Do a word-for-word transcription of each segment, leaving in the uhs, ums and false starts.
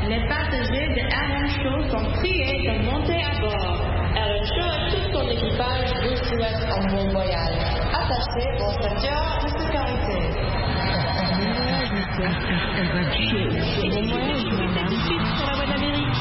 Les passagers de R M Show sont priés de monter à bord. R M Show et tout son équipage vous souhaitent un bon voyage. Attachez vos ceintures de sécurité. R M Show. Bon voyage, madame. Suite sur la voie d'Amérique.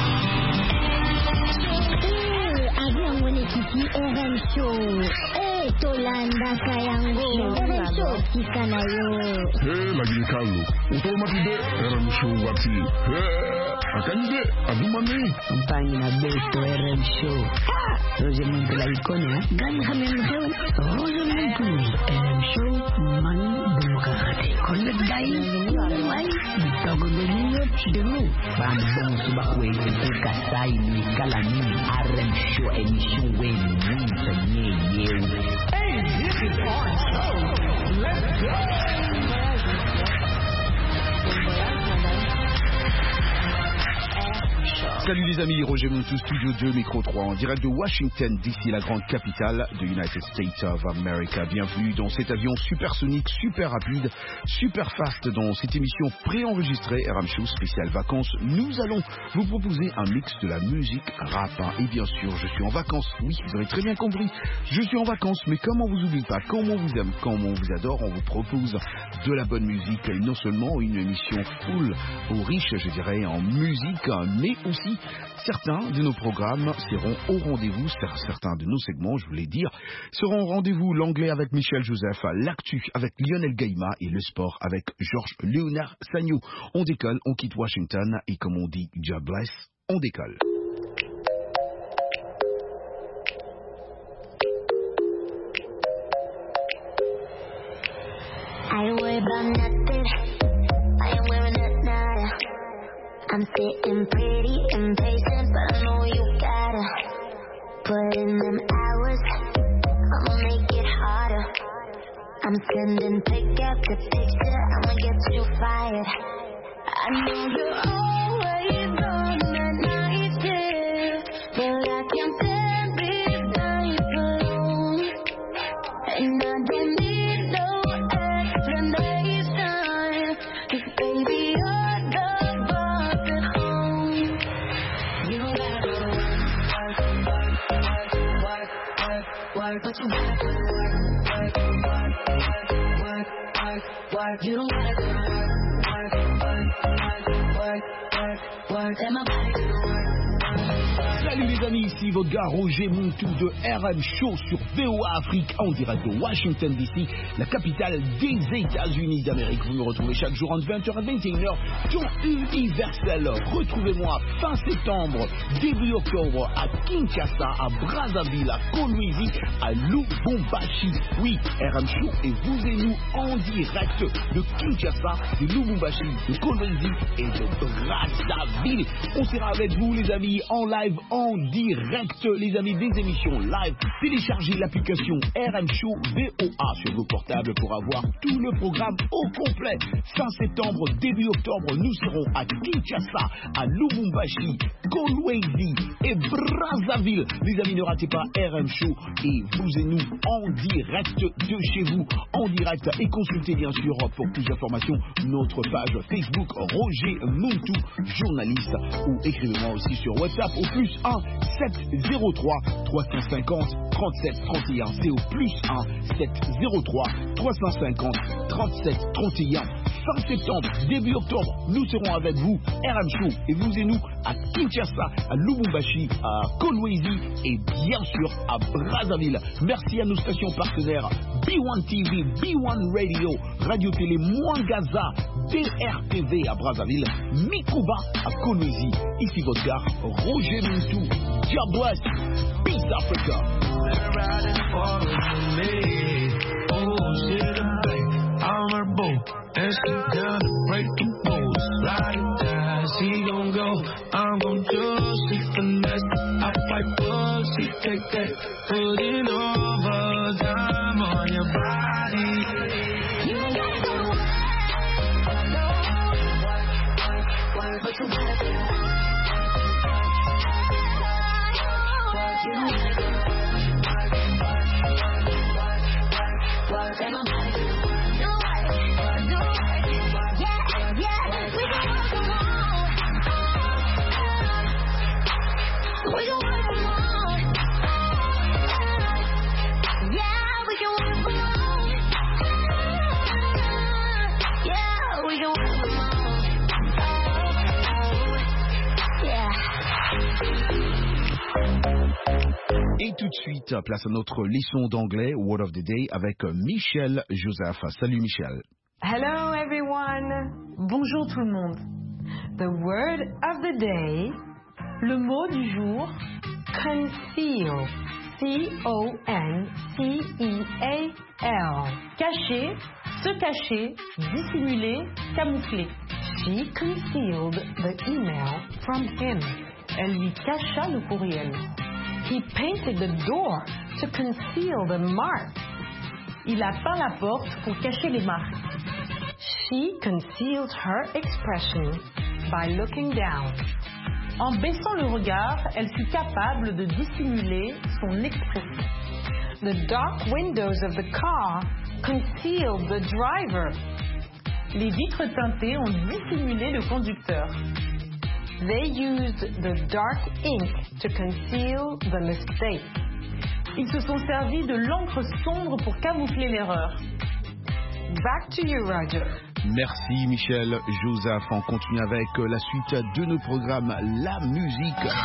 Eh, avion mwenyekiti R M Show. Eh, Tolanda Kayango. R M Show Kikanayo. Eh, lagi kalu. Utomatide R M Show wati. Eh, akande adumane. Compagnie na beto R M Show. Roger Muntu la ikonia. Gani hamem show. Roger Muntu. R M Show mani demokrati. Kolle dai. Wai. Togo benyo chidemu. Bam bon subakwe. Eka sai ni kalani. R M Show emission wen. Winter nye yewe. Hey, this is our show. Let's go. Salut les amis, Roger Montou, Studio deux, Micro trois, en direct de Washington D C, la grande capitale de United States of America. Bienvenue dans cet avion supersonique, super rapide, super fast, dans cette émission préenregistrée R M Show spéciale vacances. Nous allons vous proposer un mix de la musique rap. Et bien sûr, je suis en vacances. Oui, vous avez très bien compris. Je suis en vacances, mais comme on vous oublie pas, comme on vous aime, comme on vous adore, on vous propose de la bonne musique. Et non seulement une émission full ou riche, je dirais, en musique, mais aussi certains de nos programmes seront au rendez-vous, certains de nos segments, je voulais dire, seront au rendez-vous. L'anglais avec Michel Joseph, l'actu avec Lionel Gaïma et le sport avec Georges Léonard Sagno. On décolle, on quitte Washington et comme on dit, God bless, on décolle. I worry about nothing. I am wearing a nada. I'm sitting pretty impatient, but I know you gotta put in them hours. I'ma make it harder. I'm sending pick after picture. I'ma get you fired. I know you're always on that night shift, but I can't stand this life alone. And I don't need no explanation, 'cause baby you're the boss at home. You gotta work, work, work, work, work, work, but you gotta work, work, work, work, work, work. You don't gotta work, work, work, work, work, work. And my body gotta work. Salut les amis, ici votre gars Roger Montou de R M Show sur V O A Afrique en direct de Washington D C, la capitale des États-Unis d'Amérique. Vous me retrouvez chaque jour entre vingt heures et vingt et une heures dans Universel. Retrouvez-moi fin septembre, début octobre à Kinshasa, à Brazzaville, à Kolwezi, à Lubumbashi. Oui, R M Show et vous et nous en direct de Kinshasa, de Lubumbashi, de Kolwezi et de Brazzaville. On sera avec vous les amis en live, en direct, les amis, des émissions live. Téléchargez l'application R M Show V O A sur vos portables pour avoir tout le programme au complet. Fin septembre, début octobre, nous serons à Kinshasa, à Lubumbashi, Kolwezi et Brazzaville. Les amis, ne ratez pas R M Show et vous et nous en direct de chez vous, en direct. Et consultez bien sûr pour plus d'informations notre page Facebook Roger Montou, journaliste, ou écrivez-moi aussi sur WhatsApp au plus un sept zéro trois trois cent cinquante trente-sept trente et un. C'est au plus un sept zéro trois trois cent cinquante trente-sept trente et un. Fin septembre, début octobre, nous serons avec vous, R M Show, et vous et nous à Kinshasa, à Lubumbashi, à Kolwezi et bien sûr à Brazzaville. Merci à nos stations partenaires B un T V, B un Radio, Radio Télé Mwangaza, D R T V à Brazzaville, Mikuba à Kolwezi. Ici votre gars, Roger Montou. God bless. Peace Africa. On her boat, and she down to break the rules. Ride or die, she gon' go, I'm gon' do. She finesse, I fight for, she take that, putting overtime on your body. You don't gotta go to work, no, work, work, but you gotta do it. You don't gotta go to work, work, work, work, work, and I'm not gonna work. We can work from home. Yeah, we can work from home. Yeah, we can work from home. Yeah. Et tout de suite, place à notre leçon d'anglais, Word of the Day, avec Michel Joseph. Salut Michel. Hello everyone. Bonjour tout le monde. The word of the day, le mot du jour, conceal. C O N C E A L. Cacher, se cacher, dissimuler, camoufler. She concealed the email from him. Elle lui cacha le courriel. He painted the door to conceal the marks. Il a peint la porte pour cacher les marques. She concealed her expression by looking down. En baissant le regard, elle fut capable de dissimuler son expression. The dark windows of the car concealed the driver. Les vitres teintées ont dissimulé le conducteur. They used the dark ink to conceal the mistake. Ils se sont servis de l'encre sombre pour camoufler l'erreur. Back to you, Roger. Merci Michel Joseph. On continue avec la suite de nos programmes, la musique. I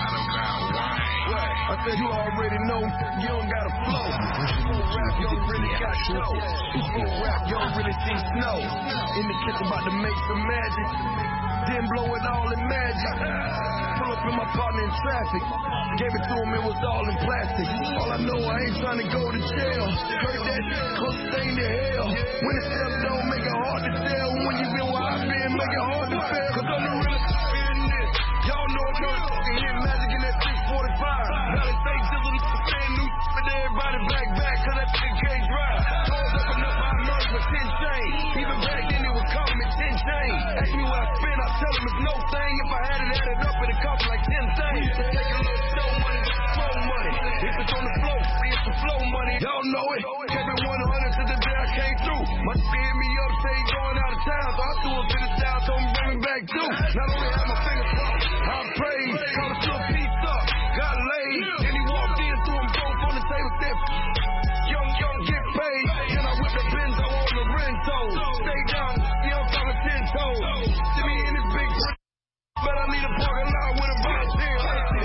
said you already know, you don't got a flow. You don't rap, you don't really got show. You don't rap, you don't really see snow. In the kitchen about to make some magic. Then blow it all in magic. Pull up in my partner in traffic. Gave it to him, it was all in plastic. All I know, I ain't trying to go to jail. Heard that close thing to hell. When it's stuff don't make it hard to tell. When you been where I've been, make it hard to fail. Cause I'm the realest in this. Y'all know I'm gonna fucking hit magic in that six forty-five. Now they say jizzle, fan new, but everybody back back, cause that shit can't drive. Told up enough, I merged with ten chains. Even back then, it was calling me ten chains. Ask me what I spent, I tell them it's no thing. If I had it added up, it'd cost me like ten things. Take a little show money, flow money. If it's on the flow, see it's the flow money. Y'all know it. Kept it one hundred to the day I came through. My shit hit me up, say he going out of town. So I threw a bit of style, told him bring me back too. Not only had my fingers crossed, I prayed, called a little piece up, got laid. Then he walked in, threw them both on the table, said, young, young, get paid. Then I whipped the Benzo on the Rento. Stay down, see I'm talking ten toes. See me in this big brick, but I need a parking lot with a big ten.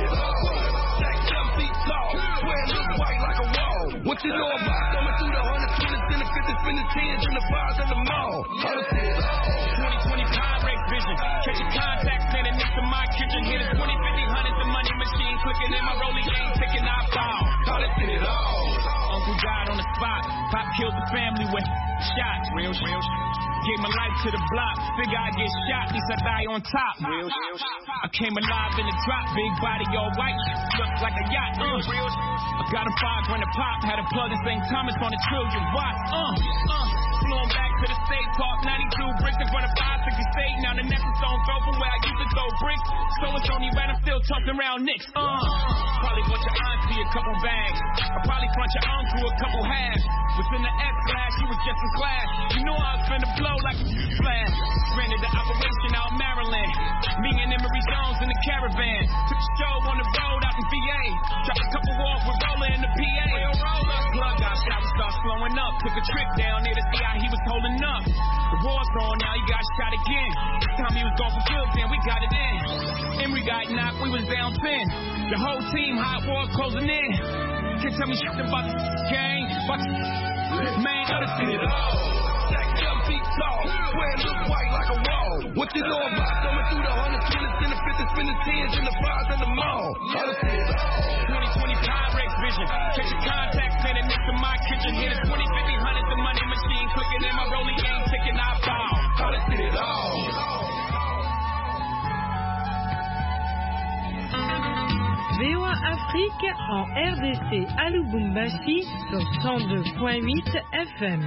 Stack seven feet tall, swear it look white like a wall. What you know about coming through the hundred, twenty, ten, the fifty, spin the tens, and the fives at the mall? twenty twenty Pyrex vision, catching contacts, standing next to my kitchen. Hit a twenty, fifty, one hundred, the money machine clicking in my rolling game, picking I fall. Call it it all. Uncle died on the spot, Pop killed the family with shots. Real, real. Gave my life to the block, figure I get shot, at least I die on top. Real, real. I came alive in the drop, big body all white, looked like a yacht. Uh. Real. I got a five grand a pop, had a plug in Saint Thomas on a trillion watt. Uh, uh. Flew on back to the state park, ninety-two bricks in front of five sixty state. Now the necklace don't go from where I used to go bricks. So it's only right, I'm still talking around Knicks. Uh, probably bought your auntie a couple bags. I probably front your uncle a couple halves. Was in the X class, he was just in class. You know I was finna blow like a flash. Granted the operation out Maryland. Me and Emery Jones in the caravan. Took the show on the road out in V A. Dropped a couple walk with Roller in the P A. Plug got shot, we start slowing up. Took a trip down there to see how he was holding up. The war's on, now he got shot again. This time he was gone for good, then we got it in. Emery got knocked, we was down ten. The whole team, hot war closing in. Can't tell me shit about the gang. But man, understand it all. Stack seven feet tall, swear it look white like a wall. What you know about coming through the hundred, twenty, ten, the fifty, spin the tens, and the fives at the mall? Understand it all. twenty twenty Pyrex vision, catch your contacts, standing next to my kitchen. Hit a twenty, fifty, one hundred, the money machine clicking in my rolling game, ticking I fall. Understand it all. V O A Afrique en R D C à Lubumbashi sur cent deux point huit F M.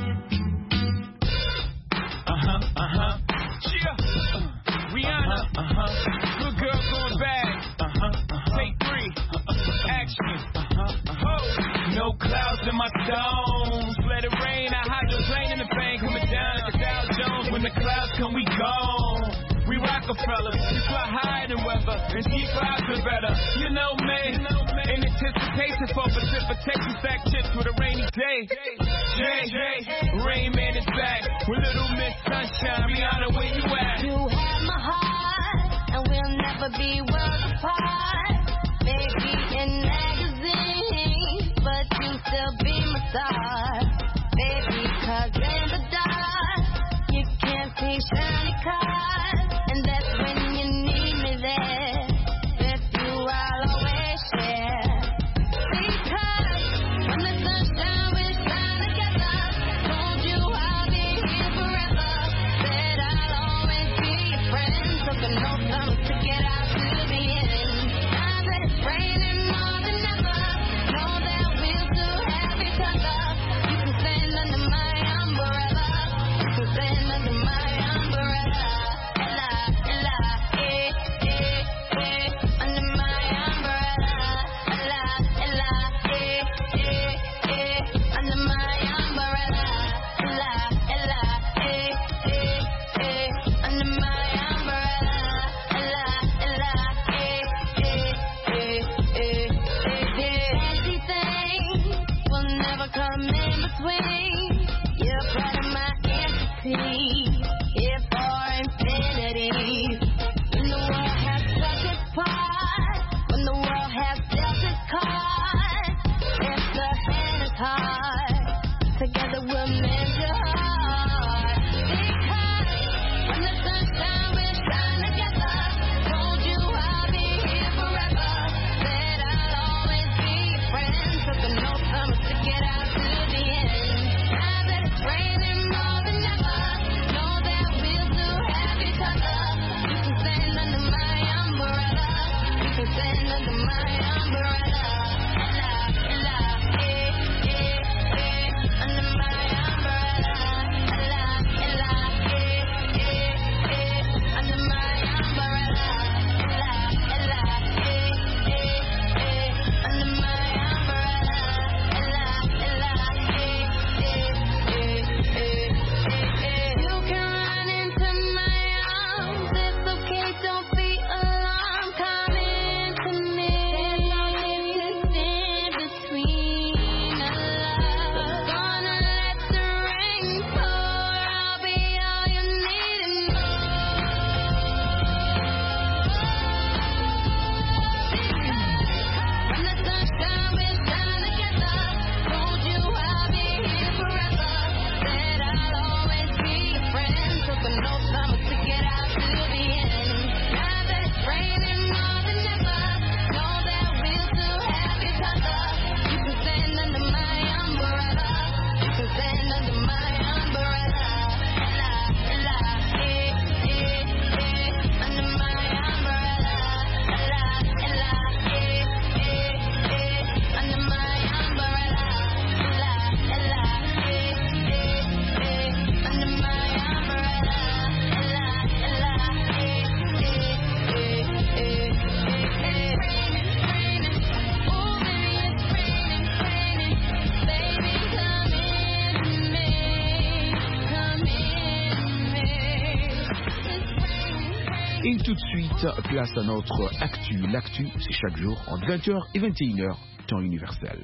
Uh-huh, uh-huh. Yeah. Uh, Rihanna. Uh-huh, uh-huh. Good girl going bad. Uh-huh, uh-huh. Take three. Uh-huh. Action. Uh-huh, uh-huh. Oh. No clouds in my stones. Let it rain. I hydroplane in the bank. Coming down like a Dow Jones. When the clouds come, we gone. We Rockefellers. We fly high. bad in weather, and she vibes are better. You know me, in anticipation for precipitation, stack chips with a rainy day. Jay, Rain Man is back with Little Miss Sunshine. Rihanna, where you at? You have my heart, and we'll never be worlds apart. Maybe in magazines, but you still be my star. Baby, 'cause in the dark, you can't see shiny cars, and that's when you need me there. With you, I'll always share. Because when the sunshine will shine together, told you I'll be here forever. Said I'll always be your friend, took a note from to get out to the end. Now that it's raining more than ever, know that we'll still have each other. You can stand under my umbrella. You can stand under my umbrella. Ella, Ella, eh, eh, eh, under my umbrella. Ella, Ella, eh, eh, eh, under my umbrella. Ella, Ella, eh, eh, eh, under my umbrella. Ella, Ella, eh, eh, eh, eh, eh, eh. Fancy things will never come in between. You're part of my entity, here for infinity. When the world has struck its part, when the world has dealt its card, if the hand is hard, together we'll mend your heart. Because when the sunshine will shine together, told you I'll be here forever. Said I'll always be your friend, took a note from us to get out to the end. Now that it's raining more than ever, know that we'll still have each other. You can stand under my umbrella. You can stand under my umbrella. Ella, Ella, eh, eh, eh, under my umbrella. Ella, Ella, eh, eh, eh, under my umbrella. Ella, Ella, eh, eh, eh, under my umbrella. Ella, Ella, eh, eh, eh, eh, eh. You can run into my arms. It's okay, don't be alarmed. Come into me. There's nothing to stand between us. So gonna let the rain pour. I'll be all you need and more. When the sunshine will shine together, told you I'll be here forever. Said I'll always be your friend, took a note from us to get out to the end. Now that it's raining more than ever, know that we'll still have each other. You can stand under my umbrella. You can stand under my umbrella. Ella, Ella, eh, eh, eh, under my umbrella. Ella, Ella, eh, eh, eh, under my umbrella. Ella, Ella, eh, eh, eh, under my umbrella. Ella, Ella, eh, eh, eh, eh, eh. Raining, raining, oh baby it's raining, raining. Baby come into me, come in me. It's raining, raining. Et tout de suite, place à notre actu. L'actu, c'est chaque jour entre vingt heures et vingt et une heures, temps universel.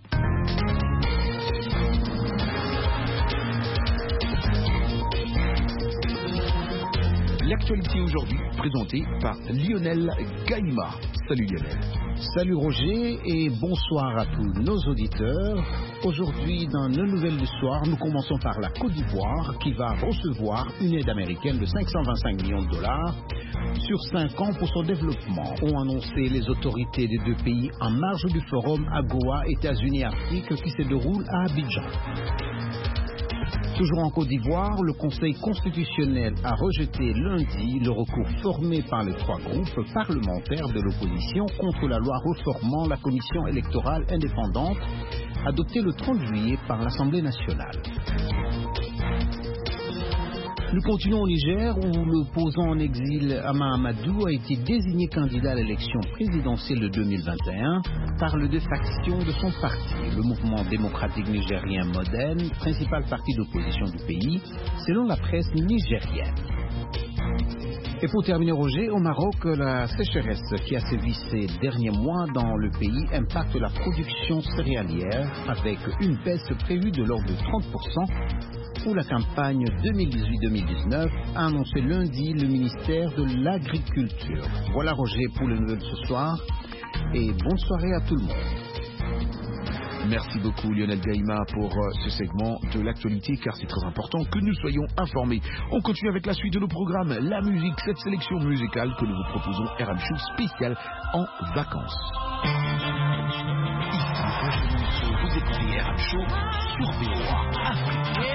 L'actualité aujourd'hui, présentée par Lionel Gaïma. Salut Lionel. Salut Roger et bonsoir à tous nos auditeurs. Aujourd'hui, dans nos nouvelles du soir, nous commençons par la Côte d'Ivoire qui va recevoir une aide américaine de cinq cent vingt-cinq millions de dollars sur cinq ans pour son développement, ont annoncé les autorités des deux pays en marge du forum AGOA États-Unis-Afrique qui se déroule à Abidjan. Toujours en Côte d'Ivoire, le Conseil constitutionnel a rejeté lundi le recours formé par les trois groupes parlementaires de l'opposition contre la loi reformant la commission électorale indépendante adoptée le trente juillet par l'Assemblée nationale. Nous continuons au Niger où l'opposant en exil Ama Amadou a été désigné candidat à l'élection présidentielle de deux mille vingt et un par les deux factions de son parti, le mouvement démocratique nigérien moderne, principal parti d'opposition du pays, selon la presse nigérienne. Et pour terminer, Roger, au Maroc, la sécheresse qui a sévi ces derniers mois dans le pays impacte la production céréalière avec une baisse prévue de l'ordre de trente pour cent pour la campagne deux mille dix-huit deux mille dix-neuf, a annoncé lundi le ministère de l'Agriculture. Voilà, Roger, pour les nouvelles ce soir et bonne soirée à tout le monde. Merci beaucoup Lionel Gaïma pour euh, ce segment de l'actualité car c'est très important que nous soyons informés. On continue avec la suite de nos programmes, la musique, cette sélection musicale que nous vous proposons R M Show spécial en vacances. Ici, vous écoutez R M Show sur V O A Afrique.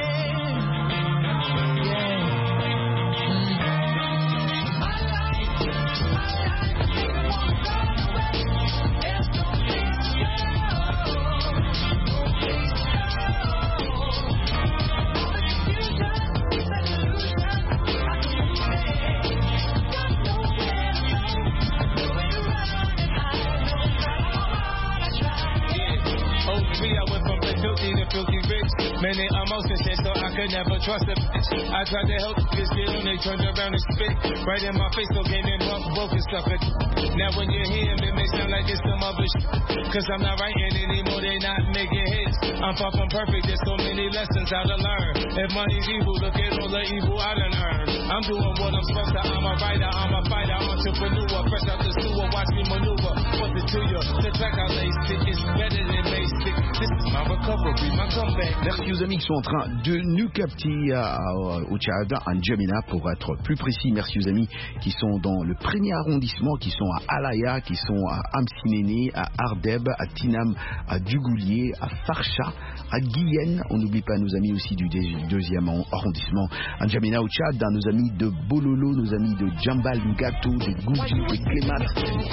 Filthy rich, many emotions that thought I could never trust a bitch. I tried to help this get on, they turned around and spit right in my face, so gave me bump, broke and stuff it. Now when you hear him, it may sound like it's some other shit, cause I'm not writing anymore, they not making hits. I'm far from perfect, there's so many lessons how to learn. If money's evil, look at all the evil I done earned. I'm doing what I'm supposed to, I'm a writer, I'm a fighter, entrepreneur, fresh out the sewer, watch me maneuver. What's it to you? The track I laced it, it's better than laced it. This is my recovery, my comeback. Merci aux amis qui sont en train de nous capter à, à, au Tchad, à N'Djamena pour être plus précis. Merci aux amis qui sont dans le premier arrondissement, qui sont à Alaya, qui sont à Amsinéné, à Ardeb, à Tinam, à Dugoulier, à Farsha, à Guyenne. On n'oublie pas nos amis aussi du deuxième arrondissement, à N'Djamena au Tchad, dans nos amis de Bololo, nos amis de Djambal, Ngato, de Goudji, de Clémat.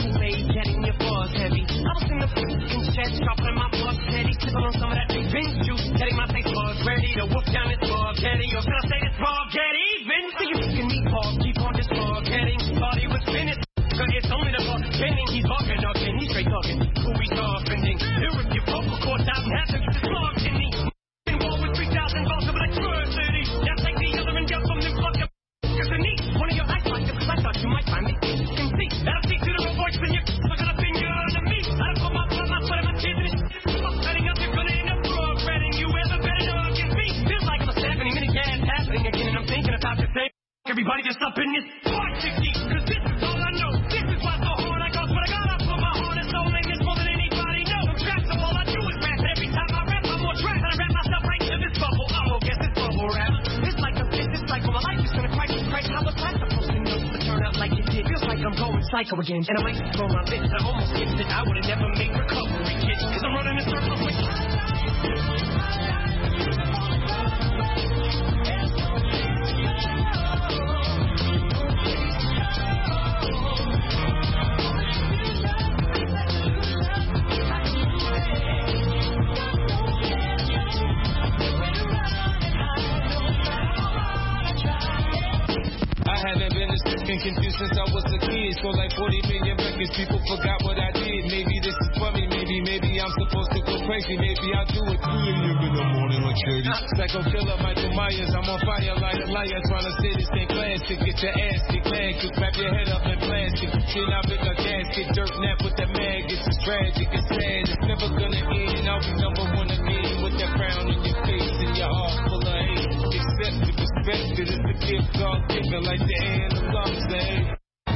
Getting my face bug ready to whoop down this spaghetti. Or should I say this spaghetti? Vince, so you can meet Paul, keep on this forgetting. Thought he was finished, cause it's only the ball bending. He's walking up and he's straight talking. Who we softening? Here if your vocal cords out and have to get the slug in me. In war with three thousand volts of electricity. That's like the other and get from them fuck up. Cause the need, one of your eyes like cause I thought you might find me. You can see, that'll see to the real voice in you. Look at up in your enemy. I don't put my blood, my sweat, and my tears in it. Fuck setting up, you're gonna end up regretting. You ever better know against me? Feels like I'm a seventy minute gas happening again, and I'm thinking about the same. Everybody just up in this five sixty, cause this is all I know. This is why so hard I go, but I gotta put my heart and soul in this more than anybody knows. I'm trapped, so all I do is rap. Every time I rap, I'm more trapped, and I rap myself right to this bubble. Oh, guess this bubble rap. It's like a bitch, it's like when my life is gonna crash. Christ, how was I supposed to know to turn out like it did? Feels like I'm going psycho again, and I might throw my lips. I almost skipped it. I would've never made recovery, kid, cause I'm running in circles with you. Been confused since I was a kid. So like forty million records, people forgot what I did. Maybe this is funny, maybe, maybe I'm supposed to go crazy. Maybe I'll do it three a.m. in the morning like shady. Psycho killer Michael Myers, I'm on fire like a liar. Trying to say this ain't classic. Get your ass kicked, man, could wrap your head up in plastic. Shit, I make a gasket, dirt nap with the maggots. It's tragic, it's sad, it's never gonna end. I'll be number one again with that crown in your face and your heart full of hate. Accept it, respect it, it's a gift God given like the end of love. Say,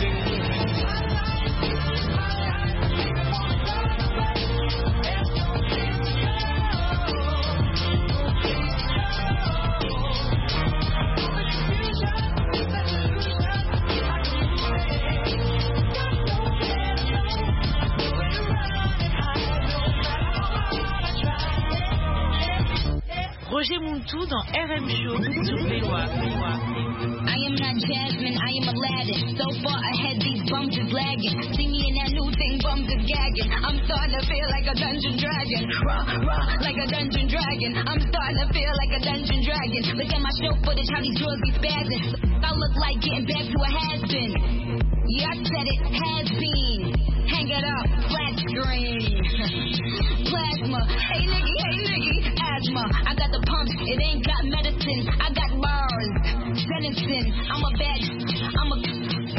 Roger Muntu dans R M Show sur V O A. I am not Jasmine, I am Aladdin. So far ahead, these bums is lagging. See me in that new thing, bums is gagging. I'm starting to feel like a dungeon dragon. Raw, raw, like a dungeon dragon. I'm starting to feel like a dungeon dragon. Look at my show footage, how these drugs be spazzing. I look like getting back to a has-been. Yeah, I said it, has been. Hang it up, flat screen. Plasma, hey nigga, hey nigga, asthma. I got the pumps, it ain't got medicine. I got bars, sentencing. I'm a bad, I'm a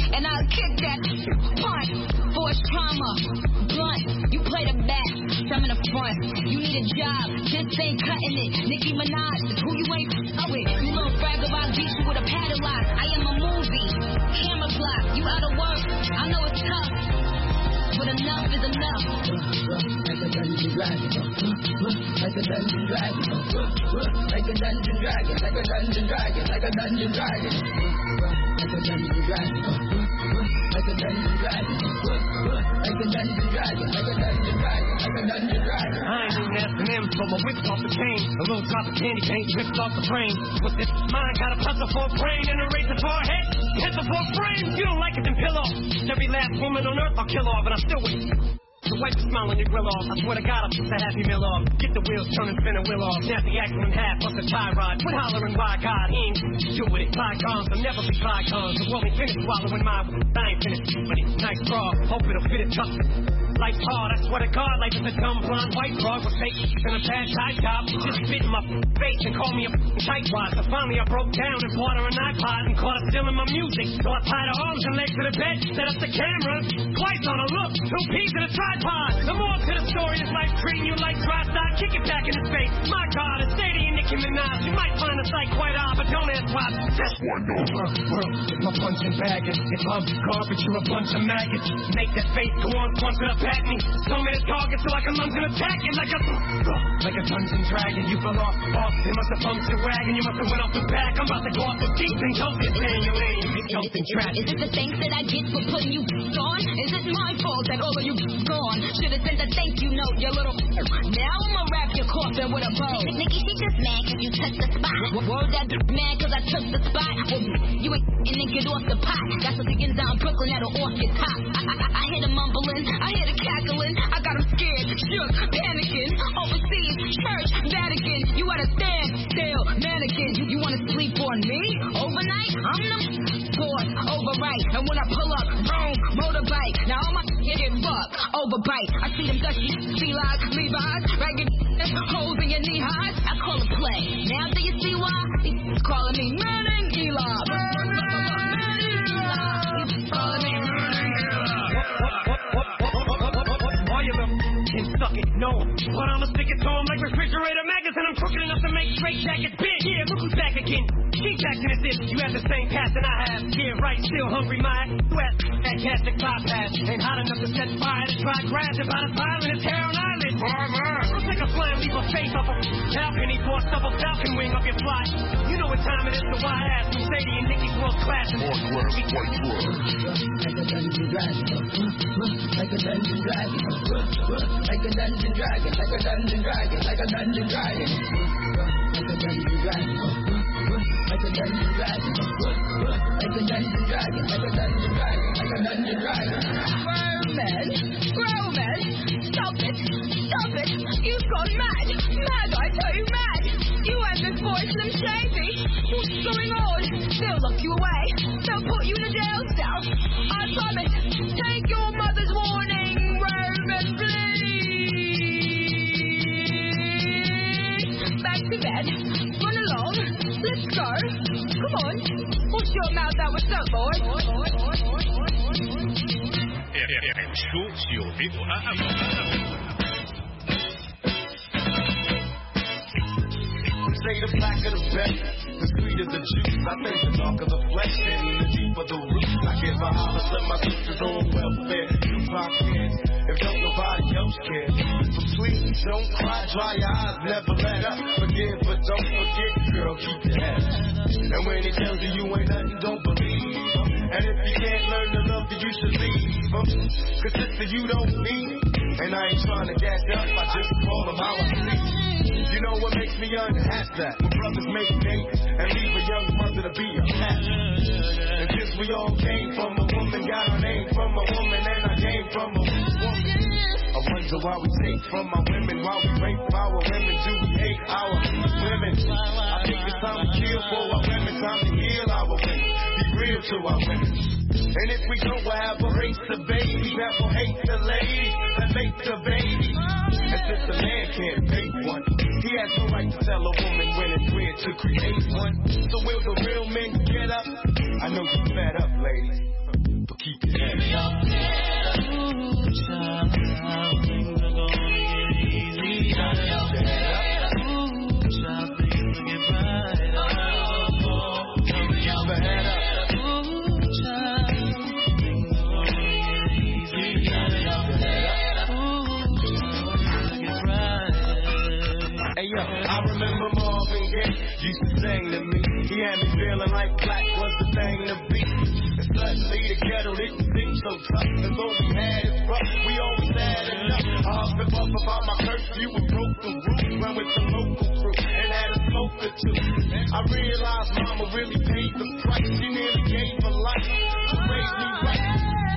gotta kick that punch. Force trauma, blunt. You play the back, I'm in the front. You need a job, this ain't cutting it. Nicki Minaj, it's who you ain't f***ing with. You little fragile, I beat you with a paddle lock. I am a movie, camera block. You out of work, I know it's tough, but enough is enough. Like a dungeon dragon, like a dungeon dragon, like a dungeon dragon, like a dungeon dragon, like a dungeon dragon, like a dungeon dragon, like a dungeon dragon, like a dungeon dragon, like a dungeon dragon, like a dungeon dragon. I ain't even asking them, so I whipped off the chain. A little drop of candy paint ripped off the frame. With this mind, got a puzzle for a brain and a razor for a head, pencil for a frame. You don't like it, then pill off. Every last woman on earth I'll kill off, and I still wait. So wipe the smile on your grill off. I swear to God, I'll put the happy meal off. Get the wheels turning, spin a wheel off. Snap the axle in half, bust a tie rod. Quit hollering, why God, he ain't do with it. Bygones, I'll never be bygones. The world ain't finished swallowing my I ain't finished. But it's nice bra, hope it'll fit it tough. Life's hard, I swear to God, life is a dumb blonde white frog with fake and a bad tie job. Just spit in my face and call me a tightwad. So finally I broke down and bought her an iPod and caught her stealing my music. So I tied her arms and legs to the bed, set up the camera, twice on her look, two peas in a tripod. The more to the story is life treating you like dry stock, kick it back in his face. My God, it's Sadie and Nicki Minaj. You might find the sight quite odd, but don't ask why. That's one no. World, world, it's my punching baggage. If I'm garbage, you're a bunch of maggots. Make that face go on, punch it up at me. So many targets so I can lunge and attack it like a like a dungeon dragon. You fell off, off. You must have bumped your wagon. You must have went off the back. I'm about to go off the deep and jump it, saying your name. Something tragic. Is it the thanks that I get for putting you on? Is it my fault that all of you gone? Should've sent a thank you note, you little. Now I'ma wrap your coffin with a bow. Nikki, she just mad cause you touched the spot. Word that mad cause I took the spot. Well, you ain't and then get off the pot. Got some chickens down Brooklyn that'll off your top. I, I, I hear the mumbling, I hear the cackling. I got them scared, shook, panicking. Overseas, church, Vatican. You gotta stand still, mannequin. You, you wanna sleep on me? Overnight? I'm the boss, overright. And when I pull up, boom, motorbike. Now all my shit get fucked, overbite. I see them dusty, felines, Levi's, ragged holes in your knee highs. I call it play. Now do you see why? He's calling me Manning Eli. Calling me Manning Eli. Suck it, no. But I'ma stick it to him like refrigerator magnets, and I'm crooked enough to make straight jackets big. Yeah, look who's back again. Keep acting as if you have the same past that I have. Yeah, right, still hungry, my you ass that castic bypass. Ain't hot enough to set fire to dry grass. About as violent as hair on eyelids. Looks like a flying leap of faith off a balcony for a double falcon wing up your fly. You know what time it is, so why ask me? Sadie and Nicki's world class. Northwest, white world. Like a dungeon dragon. Like a dungeon dragon. Like a dungeon dragon, like a dungeon dragon, like a dungeon dragon, like a dungeon dragon, like a dungeon dragon, like a dungeon dragon, like a dungeon dragon, like a dungeon dragon. Roman, Roman, stop it, stop it, you've gone mad, mad, I tell you, mad. You and this boy Slim Shady, what's going on? They'll lock you away, they'll put you in a jail cell. I promise, take your mother's warning, Roman, please. Back to bed. Run along. Let's go. Come on. Wash your mouth out with soap, boy. Chaud sur V O A Afrique. Say the black of the best, the sweet of the juice. I think the dark of the flesh, and the deep of the root. I give a holler to my sisters on welfare. You pop kids, if don't nobody else care. So please don't cry, dry your eyes, never let up. Forgive, but don't forget, girl, keep your head. And when he tells you you ain't nothing, don't believe him. And if you can't learn to love you, you should leave him. Cause sister, you don't need him. And I ain't trying to gas up, I just call him how I see. You know what makes me unhappy? That when brothers make dates and leave a young mother to be a cat. And since we all came from a woman, got our name from a woman, and I came from a woman. I wonder why we take from our women, why we rape our women, do we hate our women? I think it's time to kill for our women, time to heal our women, be real to our women. And if we don't, we'll have a race of babies that will hate the ladies that make the babies. And since the man can't make one, he has no right to tell a woman when it's weird to create one. So will the real men get up? I know you're fed up, ladies, but keep your head up. Ooh, child, things are gonna get easy. Got your head up. Ooh, child, things will get brighter. Oh, keep your head up. Ooh, child, things are gonna get easy. Got your head up. Ooh, child, things will get brighter. Hey yo, I remember Marvin Gaye used to sing to me. He had me feeling like black was the thing to be. And suddenly the ghetto didn't seem so tough. Cause all we had is rough, we always had enough. I huffed and puffed about my curfew and broke the roof. Went with the local crew and had a smoke or two. I realized mama really paid the price. She nearly gave her life to raise me right.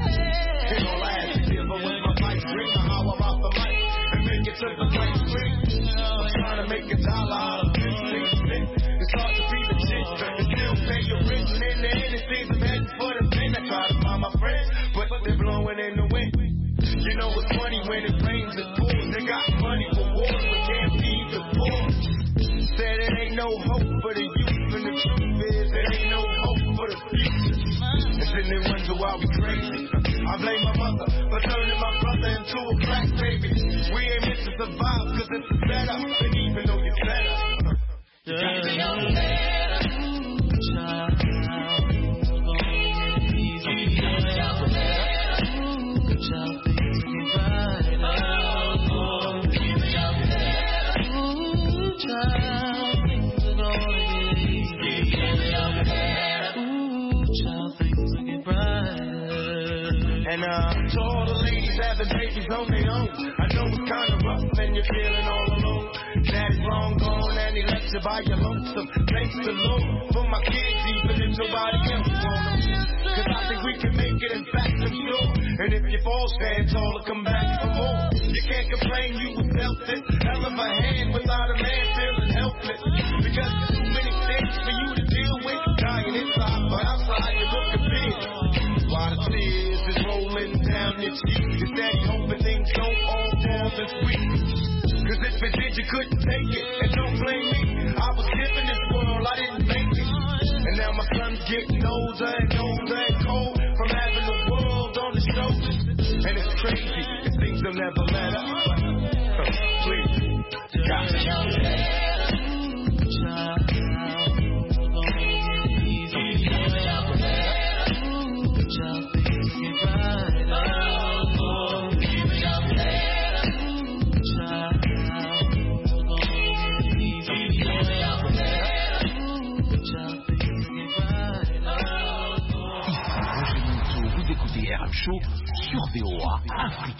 And all I had to give her was my life. Bring her how I'm off the mic and make it to the right string. I'm trying to make a dollar out of fifteen cents. It's hard to be the chick and still pay your rent. And in the end, it seems I'm heading for the thing. I try to find my friends, but they're blowing in the wind. You know it's funny when it rains and pours. They got money for wars, but can't feed the poor. Said it ain't no hope for the youth, and the truth is it ain't no hope for the future. And then they wonder why we crazy. I blame my mother for turning my brother into a black baby. We ain't meant to survive cause it's better. And even though you're better, you gotta be on the better. Ooh, child, things are gonna get easy. You gotta be on the better. Ooh, child, things will get brighter. Oh, keep it on the better. Ooh, child, things are gonna get easy. You gotta be on the better. Ooh, child, things will get brighter. And uh, to all the ladies having babies on their own, I know it's kind of rough and you're feeling all alone. Daddy's long gone and he left you by your lonesome. Thanks the Lord for my kids, even if nobody else want them. Cause I think we can make it, in fact I'm sure. And if you fall, stand tall and come back for more. You can't complain, you was dealt this hell of a hand without a man feeling helpless. Because there's too many things for you to deal with. Dying inside, but outside you look a bit. While the tears is rolling down your cheek, you're steady hoping things don't all fall this week. Cause if it did, you couldn't take it. And don't blame me, I was given this world, I didn't make it. And now my son's getting older and older and cold from having the world on his shoulders. And it's crazy, it seems they'll never let up. But, uh, please, you got to know that. Child, it's gonna get easy. You gotta know that. Child, things get brighter. Oh, keep it up there. Child, it's gonna get easy. You gotta know that. Child, things get brighter. Ici Roger Minto, vous écoutez R M Show sur V O A Afrique.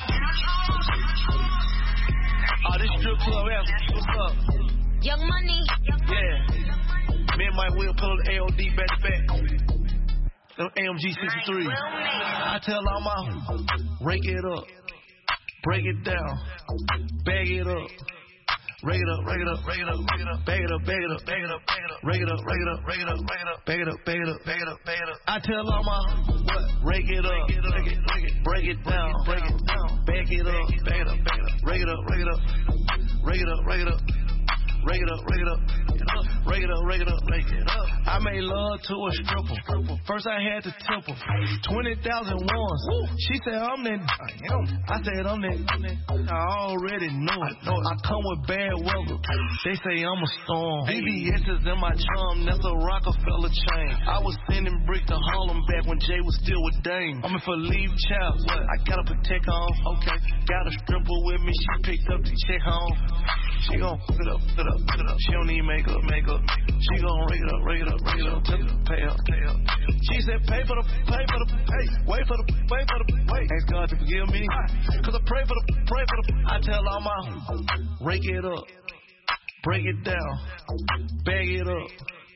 Oh, this strip club anthem. What's up? Young Money. Yeah. Me and Mike Will pull the A O D back to back. Them A M G sixty-three. I tell all my rake it up, break it down, bag it up. Rake it up, rake it up, rake it up, rake it up, bag it up, bag it up, bag it up, bag it up, rake it up, rake it up, rake it up, rake it up, bag it up, bag it up, bag it up, bag it up. I tell all my what? Rake it up, rake it, rake it, break it down, break it down, bag it up, bag it up, bag it up, rake it up, rake it up, rake it up, rake it up, rake it up, rake it up, rake it up, rake it up, rake it up. I made love to a stripper. First I had to tip her twenty thousand ones. She said I'm that. I said I'm that. I already know it. I come with bad weather. They say I'm a storm. V V S is in my charm. That's a Rockefeller chain. I was sending brick to Harlem back when Jay was still with Dame. I'm in for leave child. I gotta protect her on. Okay. Got a stripper with me. She picked up the check home. She gon' put it up, put it up, put it up. She don't need makeup, makeup. She gon' rake it up, rake it up, rake it up. Pay up, pay up. She said pay for the, pay for the, pay. Wait for the, wait for the, wait. Ask God to forgive me. Cause I pray for the, pray for the. I tell all my rake it up, break it down, bag it up.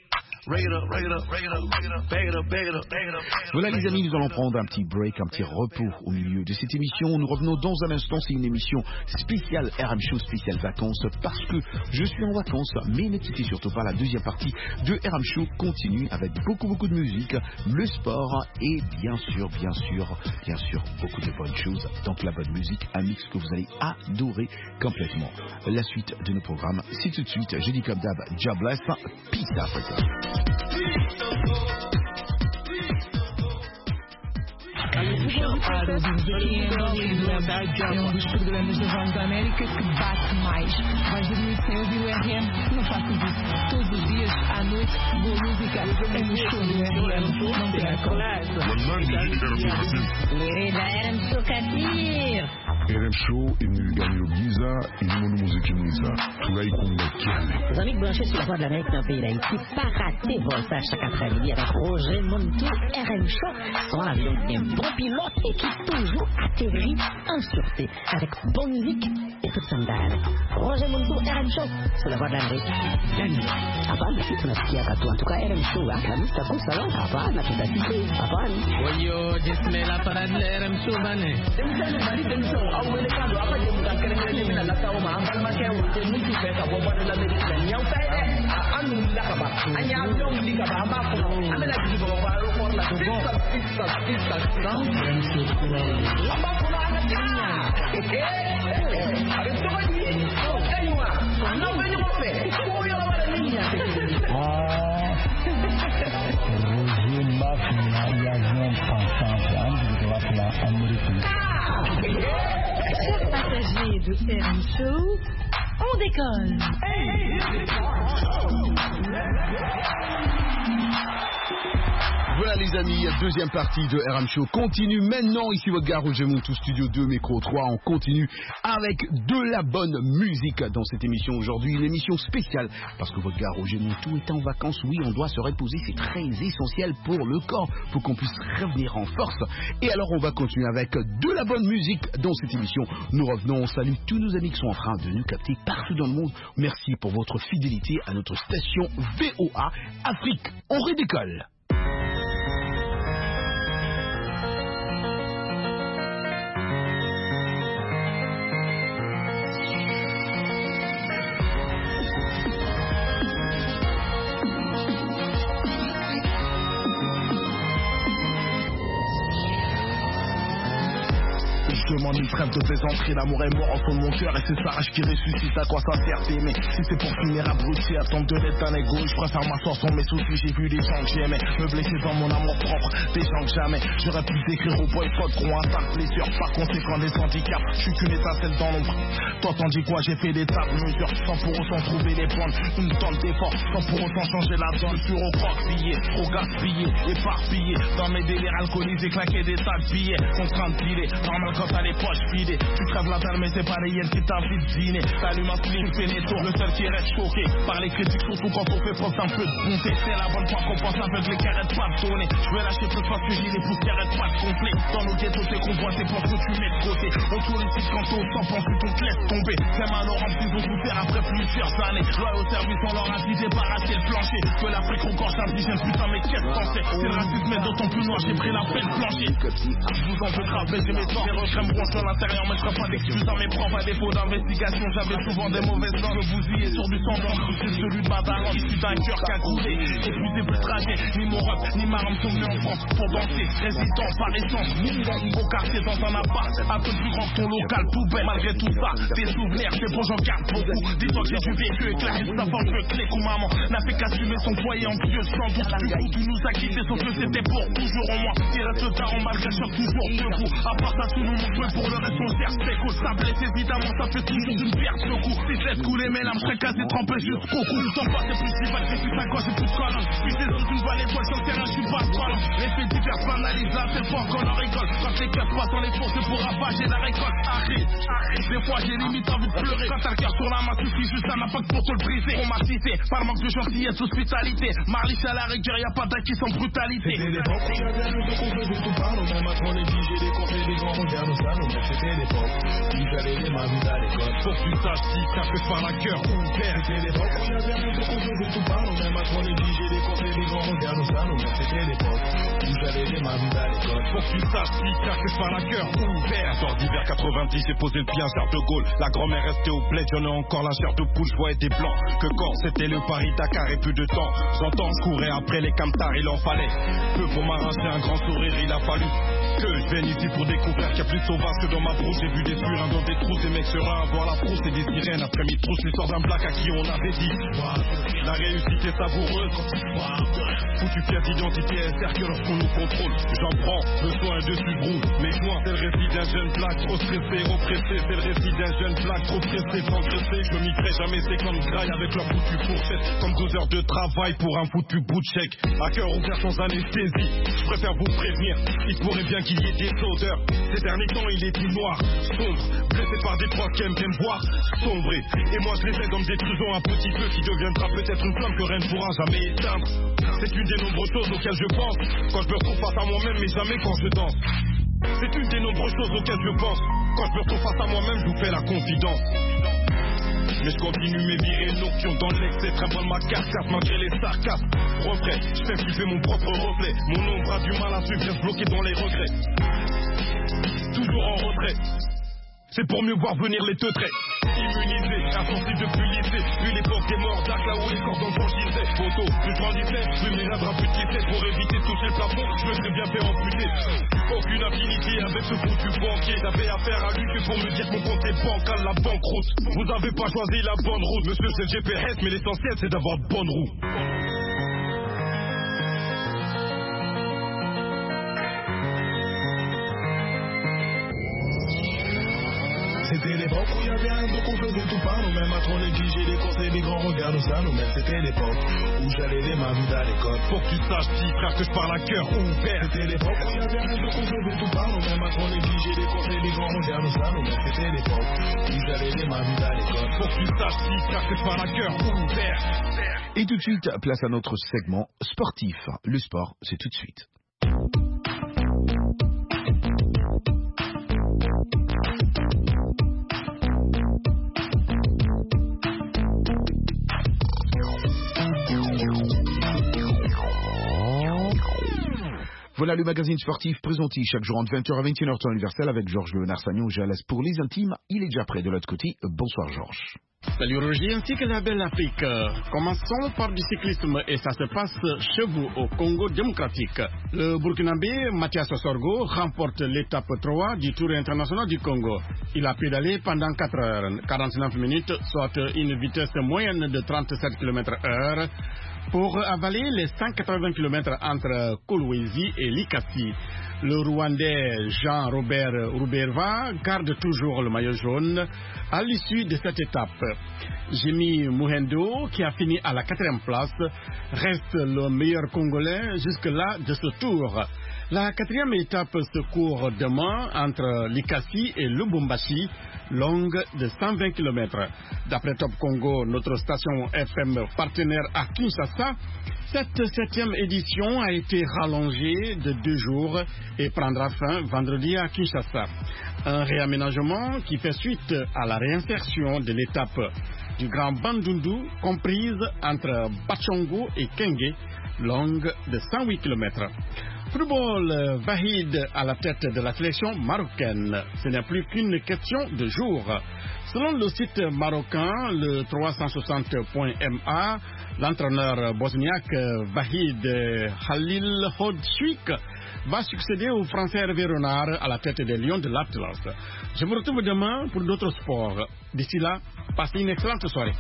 Voilà les amis, nous allons prendre un petit break, un petit repos au milieu de cette émission. Nous revenons dans un instant, c'est une émission spéciale R M Show, spéciale vacances, parce que je suis en vacances, mais ne quittez surtout pas, la deuxième partie de R M Show continue avec beaucoup beaucoup de musique, le sport et bien sûr, bien sûr, bien sûr, beaucoup de bonnes choses. Donc la bonne musique, un mix que vous allez adorer complètement. La suite de nos programmes, c'est tout de suite, je dis comme d'hab, Jobless, Peace Africa. É um dos programas da Voz da América que bate mais. Vais dormir sem ouvir o R M? Não faças isso. Todos os dias, à noite, boa música é no show do R M. Não percam. Querida, era-me sucatir. R M Show, Emile Gagnon Giza, et le monde musique Giza. Tout Les amis branchés sur la Voix de l'Amérique dans le pays d'Haïti, pas rater Voltage chaque après-midi avec Roger Montou, R M Show, son avion qui est un bon pilote et qui toujours atterrit en sûreté avec bonne musique et toute son dalle. Roger Montou, R M Show, sur la Voix de l'Amérique. Gagnon. Apa, merci pour notre fière à toi. En tout cas, R M Show, à Camus, t'as comme ça, là. Apa, n'a tout à fait. Apa, oui, yo, j'espère la parade de R M Show, bané. Awele kando apa je bukan keren-keren ni nak tahu mah ambal macam je mesti peka buat dalam Amerika ni yang saya anu dah kaba hanya jom di kaba apa ko ame lagi di bawah baru for la tubo pizza pizza down apa ko anak dia eh ada tu lagi oh kayuwa anda banyak apa ko yo la wala ni ya ah Roger Mafia ya non pensant antes de la Amérique. Chers passagers de R M Show, on décolle. Voilà les amis, deuxième partie de R M Show continue maintenant. Ici votre gars Roger Montou, studio deux, micro trois. On continue avec de la bonne musique dans cette émission aujourd'hui. Une émission spéciale parce que votre gars Roger Montou est en vacances. Oui, on doit se reposer, c'est très essentiel pour le corps, pour qu'on puisse revenir en force. Et alors on va continuer avec de la bonne musique dans cette émission. Nous revenons, on salue tous nos amis qui sont en train de nous capter partout dans le monde. Merci pour votre fidélité à notre station V O A Afrique. On redécolle. Je m'ennuie, trêve de plaisanterie, l'amour est mort en fond de mon cœur et c'est sa rage qui ressuscite. À quoi ça sert d'aimer si c'est pour finir abruti, attendre de l'être un égo. Je préfère m'asseoir sans mes soucis, j'ai vu des gens que j'aimais me blesser dans mon amour propre, des gens que jamais j'aurais pu décrire au boycott, gros un tas de blessures. Par conséquent des handicaps, je suis qu'une étincelle dans l'ombre. Toi t'en dis quoi, j'ai fait des tas de mesures sans pour autant trouver les points, une tonne d'efforts sans pour autant changer la donne. Sur au croque-pillé, trop gaspillé, éparpillé dans mes délires alcoolisés, claquer des tas de billets, contraint de piler, normal quand t'as les poches vidées. Tu crèves la dalle mais c'est pas les hyènes qui t'invitent dîner. T'allumes un sling, fais les tours, le seul qui reste choqué par les critiques, surtout quand on fait preuve d'un peu de bonté. C'est la bonne fois qu'on pense avec les qui arrêtent pas de donner. Je vais lâcher plus parce que j'ai les pouces qui arrêtent pas de gonfler. Dans nos ghettos t'es convoité pour que tu mets de côté. On sollicite quand on s'en pense que ton te laisse tomber. C'est malheureux en plus on souffert après plusieurs années. Loin au service on leur a dit débarrasser le plancher. Que l'Afrique regorge indigène, putain mais qu'est-ce qu'on fait? C'est le racisme est d'autant plus noir, j'ai pris la peine plancher. Je vous en veux grave, j'ai mes torts. Les regrets me bronchent à l'intérieur, mais je ferai pas d'excuses dans mes profs. À défaut d'investigation, j'avais souvent des mauvaises langues. Je vous y ai sur du semblant, c'est celui de Badaran, issu d'un cœur qui a coulé. Épuisé plus tragique, ni mon rap, ni ma rame sont venus en France pour danser. Résident par essence, au quartier dans un appart, un peu plus grand que ton local poubelle. Malgré tout ça, tes souvenirs, c'est bon, j'en garde beaucoup. Dis-toi que j'ai du vécu éclairé, tout d'abord je veux clé où maman n'a fait qu'assumer son foyer anxieux sans doute. Du coup, tu nous as quittés, sauf que c'était pour toujours en moi. Il reste le daron malgré le choc, toujours debout. À part ça, tout nous montre pour le reste, on cherche c'est cool. Ça blesse évidemment, ça fait toujours une perte de coup. Si je laisse couler mes larmes, je serais cassé trempé jusqu'au cou. T'en pas, c'est plus rival, c'est plus cinq ans, j'ai plus de colonne. Puis c'est toute une balle étoile sur le terrain, je suis pas colonne. Les faits divers banalisent, là c'est fort qu'on en rigole. Quand les casse pas dans les fours, c'est pour ravager la récolte. Arrête, arrête. Des fois j'ai limite envie de pleurer. Quand t'as le cœur sur la main, suffit juste un impact pour te le briser. Traumatisé, par manque de gentillesse, hospitalité. Marlice à la rigueur, y'a pas d'acquis sans brutalité. C'était l'époque où y'avait un peu qu'on faisait tout par nous. Même à ton édige, des conseils, des grands regards, nos salons. C'était l'époque où j'allais les mains à l'école. Faut que tu saches si ça fait par la cœur ou père. C'était l'époque où y'avait un peu qu'on faisait tout par nous. Même à ton édige, des conseils, des grands regards, nos salons. C'était l'époque où j'allais les mains à l'école. Faut que tu saches si ça fait par la cœur ou père. quatorze d'hiver quatre-vingt-dix, j'ai posé le pied à Charles de Gaulle. La grand-mère restait au bled, j'en ai encore la chair de poule, je voyais des blancs. Que quand c'était le Paris-Dakar et plus de temps. J'entends, je courais après les camtars, il en fallait peu pour m'arracher un grand sourire, il a fallu que je vienne ici pour découvrir qu'il y a plus de sauvage que dans ma brousse. J'ai vu des furins dans des trous, des mecs sereins, voir la frousse et des sirènes. Après midi trousse, l'histoire d'un black à qui on avait dit la réussite est savoureuse. Foutu pièce d'identité S R que lorsqu'on nous contrôle. J'en prends le soin dessus brou. Mes joints, c'est le récit d'un jeune black trop stressé, oppressé. C'est le récit d'un jeune black trop pressé, sans graisser. Je me miterai jamais, c'est comme graille avec leur foutu fourchette. Comme douze heures de travail pour un foutu bout de chèque. À cœur ouvert sans anesthésie. Je préfère vous prévenir, il se pourrait bien qu'il y ait des odeurs. Ces derniers temps, il est tout noir, sombre, blessé par des proies qui aiment bien me voir sombrer. Et moi, je les aide comme des trusons, un petit feu qui deviendra peut-être une flamme que rien ne pourra jamais éteindre. C'est une des nombreuses choses auxquelles je pense quand je me retrouve face à moi-même, mais jamais quand je danse. C'est une des nombreuses choses auxquelles je pense quand je me retrouve face à moi-même, je vous fais la confidence. Mais je continue mes virées nocturnes dans l'excès, très bonne ma carcasse malgré les sarcasmes. Reflet, je fais flipper mon propre reflet. Mon ombre a du mal à suivre, reste bloqué dans les regrets. Toujours en retrait, c'est pour mieux voir venir les teutrés. Immunisé, insensible depuis le lycée. Puis l'époque des morts d'Arc, là où les cordons franchissent. Photo, plus je grandissais, plus mes rêves raputissaient. Pour éviter de toucher le plafond, je me serais bien fait amputer. Aucune affinité avec ce foutu banquier. J'avais affaire à lui que pour me dire que mon compte est bancal, la banqueroute. Vous avez pas choisi la bonne route, monsieur c'est le G P S, mais l'essentiel c'est d'avoir de bonnes roues. C'était l'époque où il y avait un truc qu'on faisait tout par nous-mêmes. À trop négliger les conseils, les grands regards, nous ça nous-mêmes. C'était l'époque où j'allais les mains vides à l'école. Pour que tu saches, petit frère, que je parle à cœur ouvert. C'était l'époque où il y avait un truc qu'on faisait tout par nous-mêmes. À trop négliger les conseils, les grands regards, nous ça nous-mêmes. C'était l'époque où j'allais les mains vides à l'école. Pour que tu saches, petit frère, que je parle à cœur ouvert. Et tout de suite, place à notre segment sportif. Le sport, c'est tout de suite. Voilà le magazine sportif présenté chaque jour entre vingt heures à vingt et une heures temps universel avec Georges Léonard Sagnon. Je laisse pour les intimes. Il est déjà prêt de l'autre côté. Bonsoir Georges. Salut Roger ainsi que la belle Afrique. Commençons par du cyclisme et ça se passe chez vous au Congo démocratique. Le Burkinabé Mathias Sorgo remporte l'étape trois du Tour international du Congo. Il a pédalé pendant quatre heures quarante-neuf minutes, soit une vitesse moyenne de trente-sept kilomètres heure. Pour avaler les cent quatre-vingts kilomètres entre Kolwezi et Likasi. Le Rwandais Jean-Robert Ruberva garde toujours le maillot jaune à l'issue de cette étape. Jimmy Muhendo, qui a fini à la quatrième place, reste le meilleur Congolais jusque-là de ce tour. La quatrième étape se court demain entre Likasi et Lubumbashi, longue de cent vingt kilomètres. D'après Top Congo, notre station F M partenaire à Kinshasa, cette septième édition a été rallongée de deux jours et prendra fin vendredi à Kinshasa. Un réaménagement qui fait suite à la réinsertion de l'étape du Grand Bandundu, comprise entre Bachongo et Kenge, longue de cent huit kilomètres. Football, Vahid à la tête de la sélection marocaine. Ce n'est plus qu'une question de jour. Selon le site marocain, le trois cent soixante point M A, l'entraîneur bosniaque Vahid Halil Hodchik va succéder au Français Hervé Renard à la tête des Lions de l'Atlas. Je vous retrouve demain pour d'autres sports. D'ici là, passez une excellente soirée.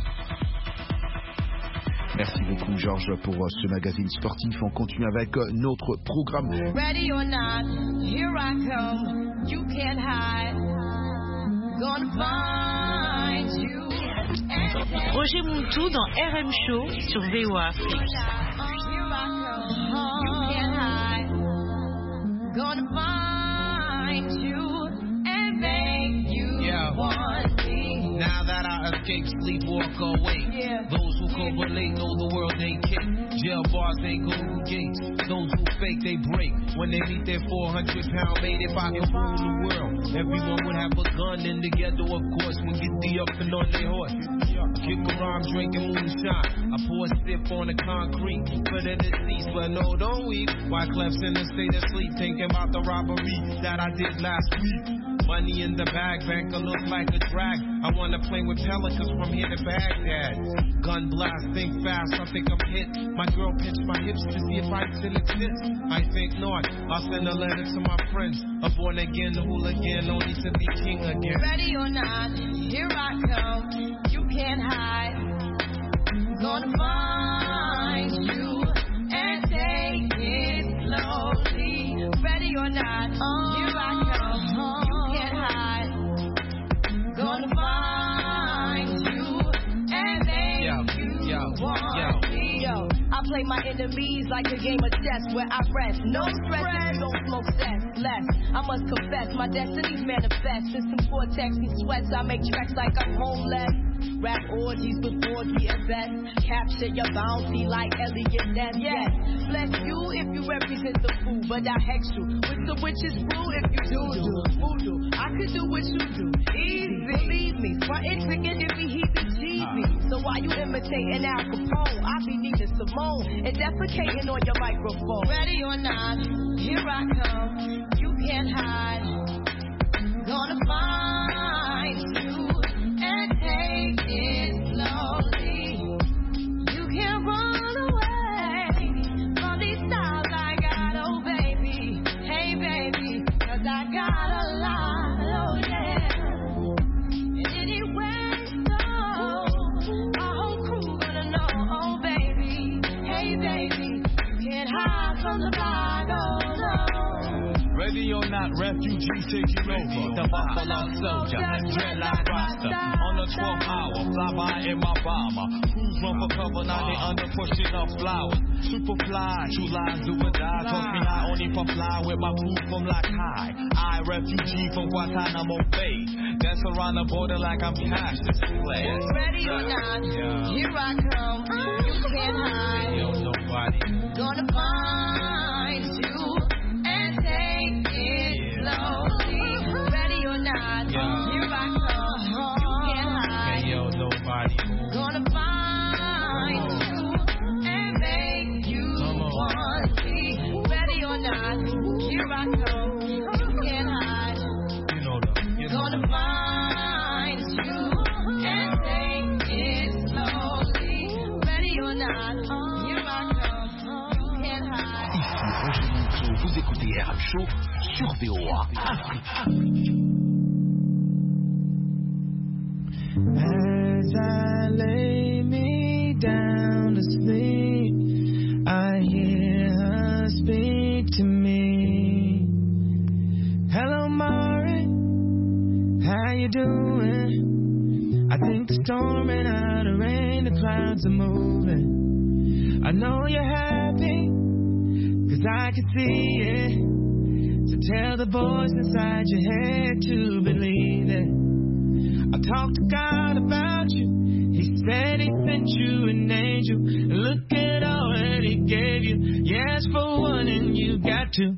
Merci beaucoup Georges pour ce magazine sportif. On continue avec notre programme. Ready or not, here I come. You can't hide. Gonna find you. Roger Montou dans R M Show sur V O A Afrique. Here I come. You can't hide. Gonna find you and make you yeah. want me. Now that I escape, sleep, walk away. Yeah. Those who correlate know the world ain't kick. Jail bars ain't golden gates. Those who fake, they break. When they meet their four hundred pound mate, if I could rule the world, everyone would have a gun in the ghetto, of course, when get the up and on their horse. Kick around drinking moonshine. I pour a sip on the concrete. Put it in seats, but no, don't weep. Why Clef's in a state of sleep, thinking about the robbery that I did last week. Money in the bag, banker look like a drag. I wanna play with Pelican. cause from here to Baghdad. Gun blast, think fast, I think I'm hit. My girl pinched my hips to see if I still exist. I think not. I'll send a letter to my friends. A born again, a hooligan, only to be king again. Ready or not, here I come. You can't hide. Gonna find you and take it slowly. Ready or not, here I come. You can't hide. Gonna find you and make yo, you yo, want yo. me. Yo, I play my enemies like a game of chess where I rest. No stress if you don't smoke cess. Less, I must confess, my destinies manifest. In some cortex and sweats, I make tracks like I'm homeless. Rap orgies before the event. Capture your bounty like Elliot Ness. Yes, bless you if you represent the fool, but I hex you with the witch's brew if you do do voodoo. I could do what you do, easy. Believe me, frontin' ticket if he heat the cheesy. So why you imitating Al Capone? I be needing Simone and defecating on your microphone. Ready or not, here I come. You can't hide. Gonna find you and take it slowly. You can't run away from these styles I got, oh baby. Hey baby, cause I got a lot, oh yeah. And anyway, so my whole crew gonna know, oh baby. Hey baby, you can't hide from the block, oh no. Ready or not, refugees taking over. The Buffalo Soldier, dreadlock roster. On the twelfth hour, fly by in my bomber. Crews run for cover, now they under pushing up flowers. Super fly, true lies do or die. Toss me high only for fly with my crew from like high. I, refugee from Guantanamo Bay. Dance around the border like I'm cash display. Ready or not, yeah. Here I come. You can't hide. Yo, nobody. Gonna find you. Take it slowly. Ready or not, yeah. Here I come. You can't hide. Hey, yo, nobody. Gonna find you and make you want me. Ready or not, here I come. You can't hide. You know the, you know Gonna the. find you and take it slowly. Ready or not, here I come. You can't hide. Ici Roger Monceau, vous écoutez R M Show sur V O A Afrique. As I lay me down to sleep, I hear her speak to me. Hello, Mari, how you doing? I think the storm ran out of rain, the clouds are moving. I know you're happy, cause I can see it. So tell the voice inside your head to believe it. I talked to God about you. He said he sent you an angel. And look at all that he gave you. You asked for one and you got two.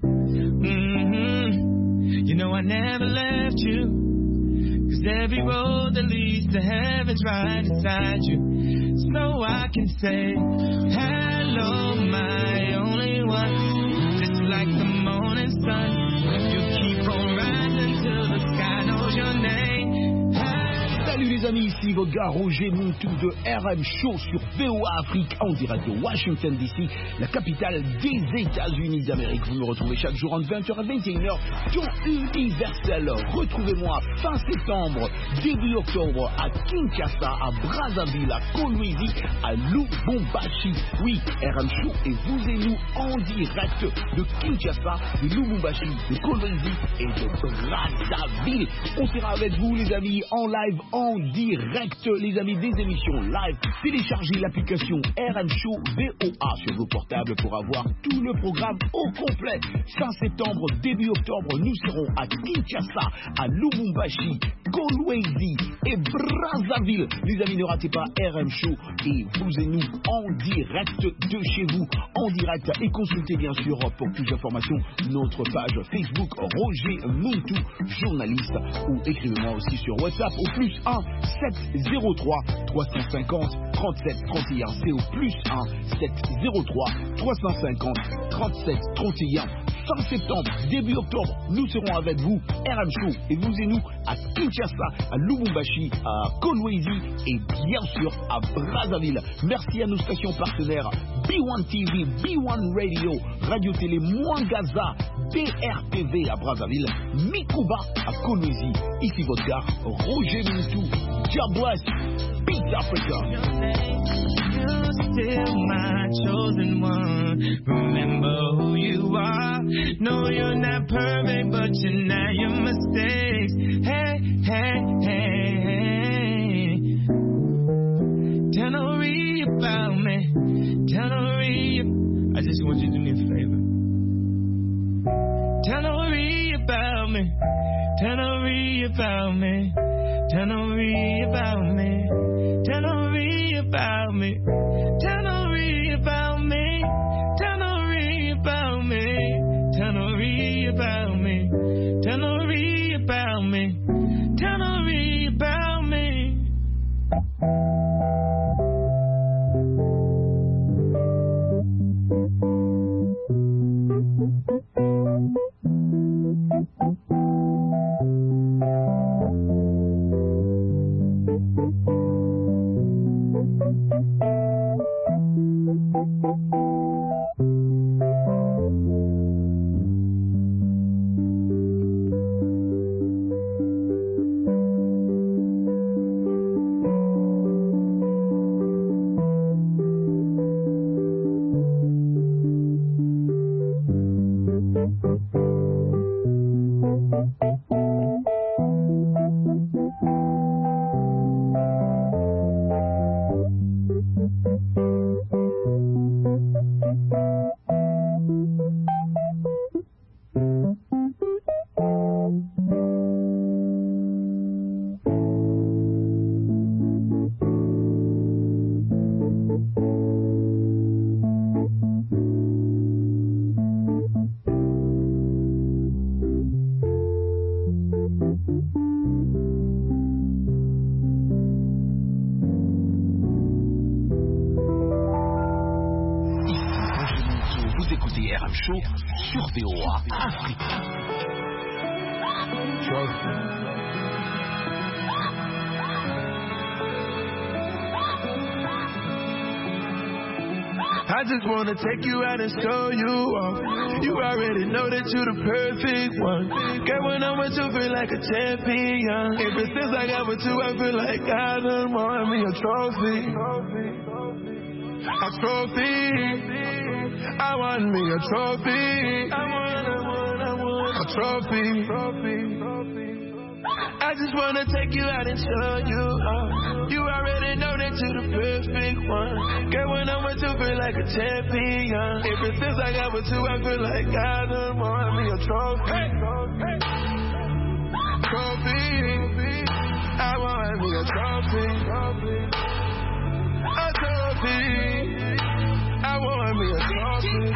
Mm-hmm. You know I never left you. Cause every road that leads to heaven's right inside you. So I can say, hello, my only one. Just like the morning sun. You keep on rising till the sky knows your name. Salut les amis, ici votre gars Roger Montou de R M Show sur V O A Afrique en direct de Washington D C, la capitale des États-Unis d'Amérique. Vous me retrouvez chaque jour entre vingt heures et vingt et une heures, temps universel. Retrouvez-moi fin septembre, début octobre à Kinshasa, à Brazzaville, à Kolwezi, à Lubumbashi. Oui, R M Show et vous et nous en direct de Kinshasa, de Lubumbashi, de Kolwezi et de Brazzaville. On sera avec vous les amis en live, en direct, les amis, des émissions live. Téléchargez l'application R M Show V O A sur vos portables pour avoir tout le programme au complet. Fin septembre, début octobre, nous serons à Kinshasa, à Lubumbashi, Kolwezi et Brazzaville. Les amis, ne ratez pas R M Show et vous et nous en direct de chez vous, en direct. Et consultez bien sûr pour plus d'informations notre page Facebook Roger Montou, journaliste, ou écrivez-moi aussi sur WhatsApp au plus un sept zéro trois trois cent cinquante trente-sept trente et un. C'est au plus un sept zéro trois trois cent cinquante trente-sept trente et un. fin septembre, début octobre, nous serons avec vous, R M Show, et vous et nous à Kinshasa, à Lubumbashi, à Kolwezi et bien sûr à Brazzaville. Merci à nos stations partenaires B un T V, B un Radio, Radio Télé Mwangaza, D R T V à Brazzaville, Mikuba à Kolwezi. Ici votre gars, Roger Mintou. God bless. Peace Africa. You're still my chosen one. Remember who you are. No, you're not perfect, but you're not your mistakes. Hey, hey, hey, hey. Tell Nori about me. Tell Nori. I just want you to do me a favor. Tell Nori about me. Tell Nori about me. Tell Nori about me. Tell Nori about me. Tell Nori about me. Tell Nori about me. Tell Nori about me. Tell Nori about me. Tell Nori about me. Sur V O A Afrique. I just wanna take you out and show you off. You already know that you're the perfect one. Girl, when I'm with you, feel like a champion. Ever since I got with you, I feel like I done won me a trophy. A trophy. I want me a trophy. I want, I want, I want a trophy. I just wanna take you out and show you off. You already know that you're the perfect one. Girl, when I'm with you, feel like a champion. Ever since I got with you, I feel like I done won me a trophy. Hey. Trophy. I want me a trophy. A trophy. I want me a trophy.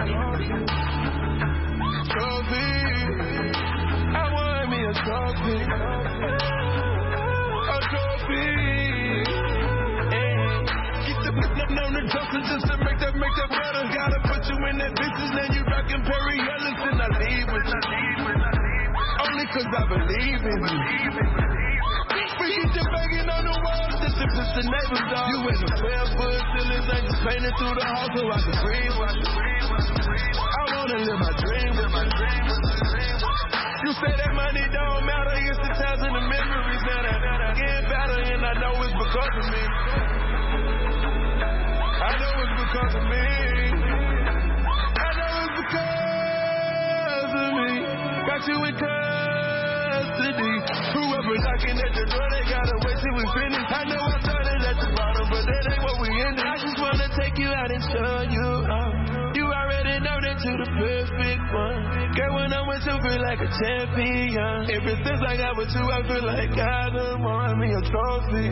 Trophy. I want me a trophy. A trophy. Hey. Keep the putting on the toast just to make that, make that better. Gotta put you in that business, now you rockin' Perry Ellis and I leave with you. Only cause I believe in you. Forget your banging on the walls, just to push the neighbors off. You in the twelve foot ceilings, I just painted through the house so I can breathe. I wanna live my dream. You say that money don't matter, it's the times and the memories. Now that I get better and I know it's because of me. I know it's because of me. I know it's because of me. Got you in custody. Whoever knocking at the door, they gotta wait till we finish. I know I started at the bottom, but that ain't what we ended. I just wanna take you out and show you off. You already know that you're the perfect one. Girl, when I'm with you, feel like a champion. Ever since I got with you, I feel like I done won me a trophy.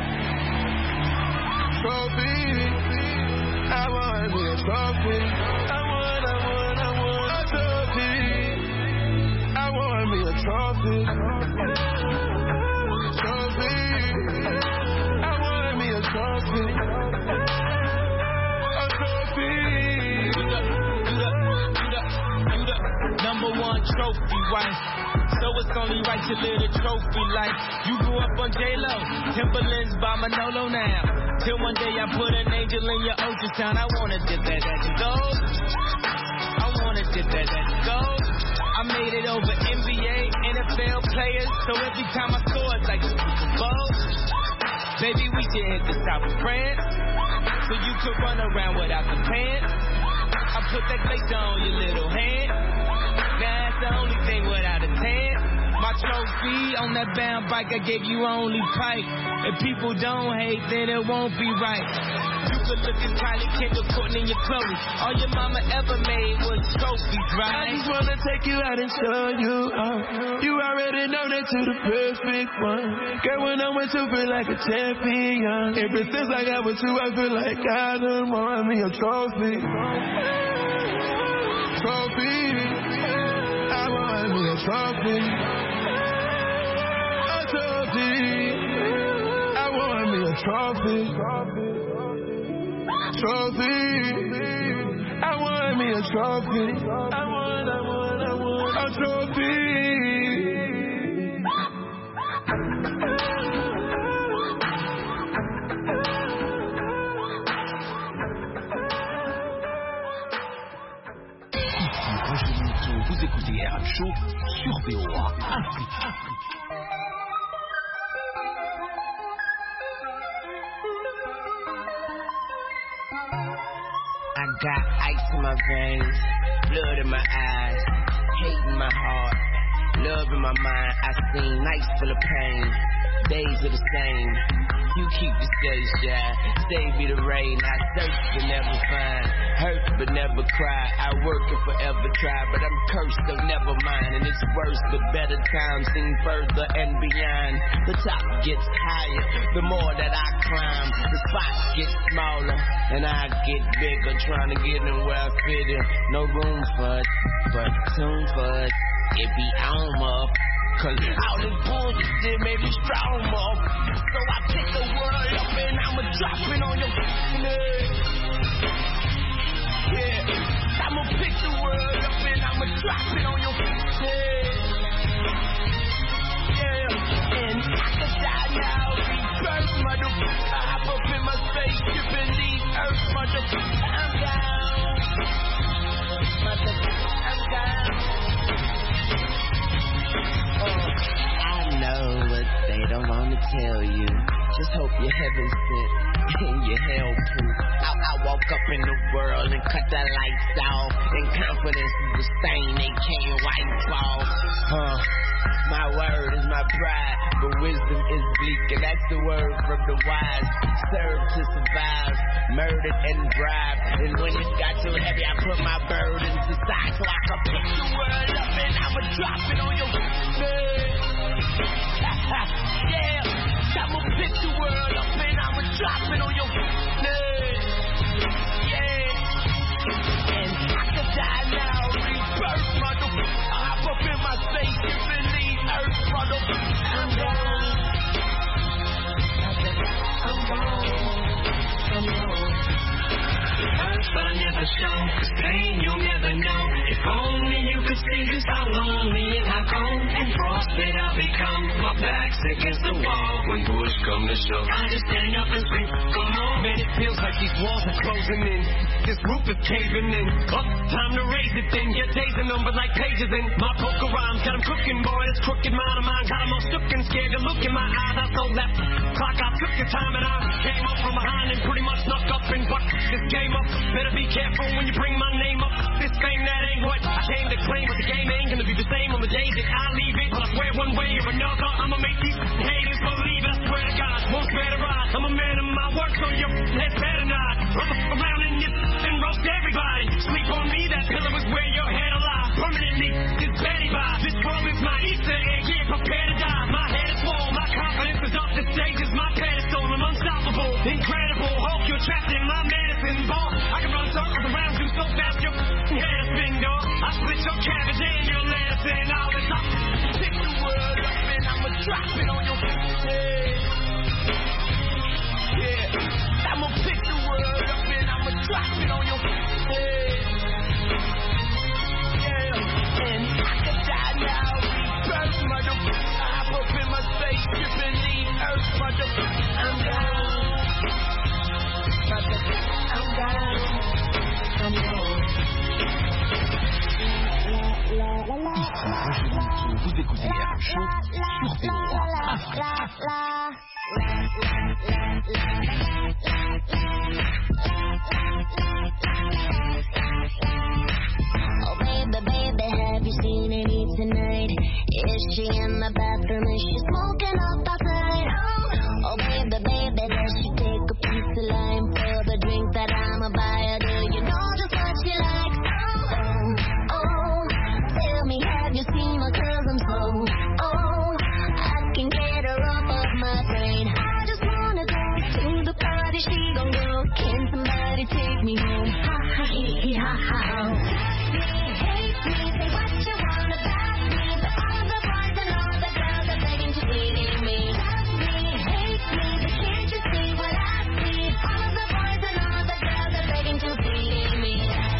Trophy. I want me a trophy. I want, I want, I want a trophy. I want me a trophy. Trophy. I want me a trophy. A trophy. wife. So it's only right to live a trophy life. You grew up on J-Lo, Timberlands by Manolo now. Till one day I put an angel in your ocean town. I wanna dip that at the gold. I wanna dip that at the gold. I made it over N B A, N F L players. So every time I score it's like a Super Bowl. Baby, we should hit the south of France, so you could run around without the pants. I put that glacier on your little hand. Now that's the only thing without a tan. My trophy on that bound bike, I gave you only pipe. If people don't hate, then it won't be right. You could look at Kylie, Kendall, Courtney, and your clothes. All your mama ever made was trophies, right? I just wanna take you out and show you out. You already know that you're the perfect one. Girl, when I'm with you, feel like a champion. Ever since I got with you, I feel like I done won me a trophy. Trophy. I want me a trophy. A trophy. I want me a trophy. Trophy. I want me a trophy. I want, I want, I want a trophy. Vous écoutez R M Show sur V O A Afrique. I got ice in my veins, blood in my eyes, hate in my heart, love in my mind. I seen nights full of pain, days are the same. You keep the steady shine, save me the rain. I search but never find, hurt but never cry. I work and forever try, but I'm cursed, so never mind. And it's worse, but better times seem further and beyond. The top gets higher, the more that I climb. The spots get smaller, and I get bigger. Trying to get in where I fit in. No room for it, but soon for it. It be on up. Cause all this bullshit still made me strong up. So I pick the world up and I'ma drop it on your neck. Yeah, I'ma pick the world up and I'ma drop it on your head. Yeah, and I could die now, rebirth, motherfucker. I hop up in my spaceship and leave Earth, motherfucker. I'm down, motherfucker. I'm down. I know what they don't want to tell you. Just hope you're heaven sent and you're hell proof. I, I walk up in the world and cut the lights off. And confidence is the stain they can't wipe off. Huh. My word is my pride, but wisdom is bleak, and that's the word from the wise. Serve to survive, murdered and bribed. And when it got too heavy, I put my burdens aside so I can pick the world up and I'ma drop it on your head. Yeah, I'ma pick the world up and I'ma drop it on your head. Yeah, and I could die now, rebirth, motherfucker. I hop up in my spaceship and leave Earth, motherfucker. I'm gone. I'm gone. I'm gone. It hurts but I never show, cause pain you'll never know. If only you could see just how lonely and how cold and frostbit I've become. My back's against the wall when push come to shove. I just stand up and scream, come on. Man, it feels like these walls are closing in. This roof is caving in. Up, time to raise it then. Get days and numbers like pages in. My poker rhymes got them cooking, boy. This crooked mind of mine got them all shook and scared to look in my eyes. I told that clock I took the time and I came up from behind and pretty much snuck up and bucked this game up. Better be careful when you bring my name up. This thing that ain't what I came to claim, but the game ain't gonna be the same on the days that I leave it. But I swear one way or another, I'ma make these haters believe it. I swear to God, won't better ride. I'm a man of my word, so your head better not. I'm around in you and roast everybody. Sleep on me, that pillow is where your head will lie. Permanently, this Betty by. This world is my Easter egg, yeah, prepare to die. My head is full, my confidence is up. The stage is my pedestal, I'm unstoppable, incredible. Hulk, you're trapped in my medicine ball. I can run circles around you so fast, your head is spin, dog. I split your cabbage and your lettuce and all this. I pick the world up and I'ma drop it on your head. Yeah, I'ma pick the world up and I'ma drop it on your head. Yeah, and I can die now, rebirth, motherfucker. I hop up in my spaceship and leave Earth, motherfucker. I'm down, motherfucker. I'm down, I'm down. Vous écoutez un show sur V O A Afrique. Oh baby, baby, have you seen any tonight? Is she in the bathroom? Is she smoking up outside? Oh baby, baby, does she take a piece of lime for the drink that I'ma buy her? Do you know just what she likes? Oh, oh, tell me, have you seen her? 'Cause I'm so, oh, I can get her off of my brain. I just wanna go to the party, she gon' go. Can somebody take me home? Ha ha hee hee ha ha. Hate me, say what you want about me, but all the boys and all the girls are begging to be near me. Love me, hate me, but can't you see what I see? All the boys and all the girls are begging to be near me.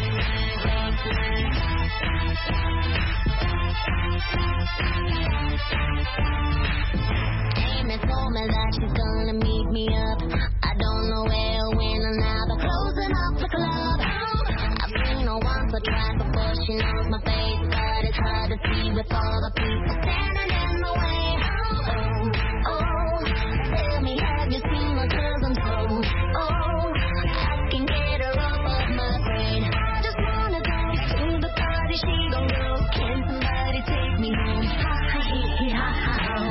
Amy told me that she's gonna meet me up. I don't know where or when, and now they're closing up the club. I've seen her once or twice before she knows my face, but it's hard to see with all the people standing in the way. Oh, oh, tell me, have you seen her? 'Cause I'm so, oh, I can get her off of my brain. I just wanna go to the party, she gon' go. Can somebody take me home? Ha ha hee hee ha ha.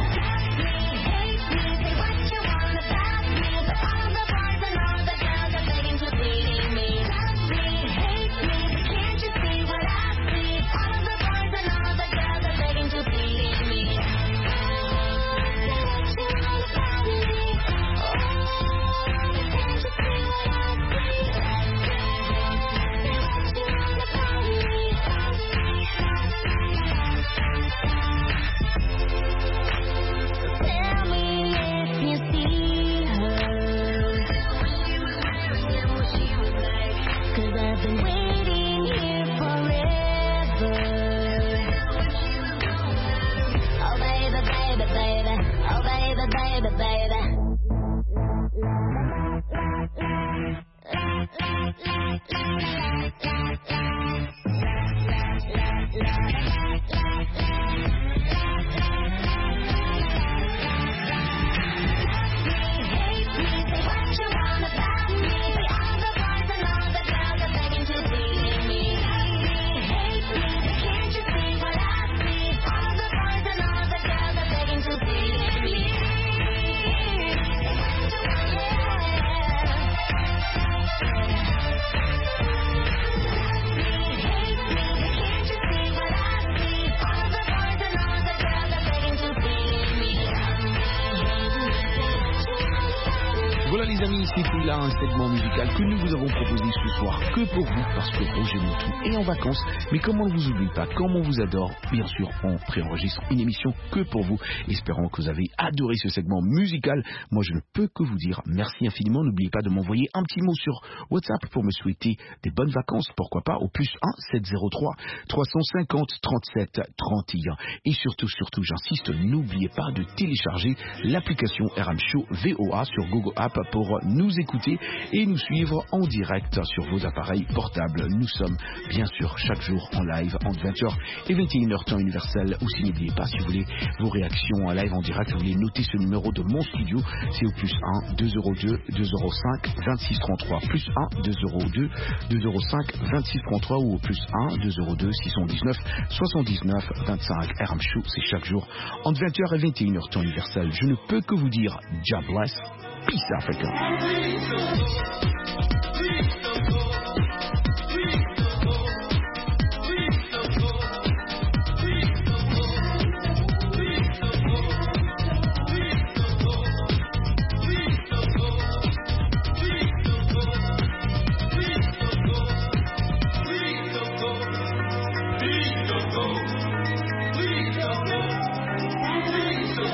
Voilà les amis, c'était là un segment musical que nous vous avons proposé ce soir que pour vous, parce que Roger Moutou est en vacances. Mais comme on ne vous oublie pas, comme on vous adore, bien sûr, on préenregistre une émission que pour vous. Espérons que vous avez adoré ce segment musical. Moi, je ne peux que vous dire merci infiniment. N'oubliez pas de m'envoyer un petit mot sur WhatsApp pour me souhaiter des bonnes vacances. Pourquoi pas au plus un sept zéro trois trois cent cinquante trente-sept trente et un. Et surtout, surtout, j'insiste, n'oubliez pas de télécharger l'application R M Show V O A sur Google App pour nous écouter et nous suivre en direct sur vos appareils portables. Nous sommes bien sûr chaque jour en live entre vingt heures et vingt et une heures temps universel. Aussi n'oubliez pas, si vous voulez vos réactions en live en direct, vous voulez noter ce numéro de mon studio, c'est au plus un deux zéro deux deux zéro cinq vingt-six trente-trois, plus un deux zéro deux deux zéro cinq vingt-six trente-trois ou au plus un deux zéro deux six cent dix-neuf soixante-dix-neuf vingt-cinq. R M Show, c'est chaque jour entre vingt heures et vingt et une heures temps universel. Je ne peux que vous dire God bless, peace Africa.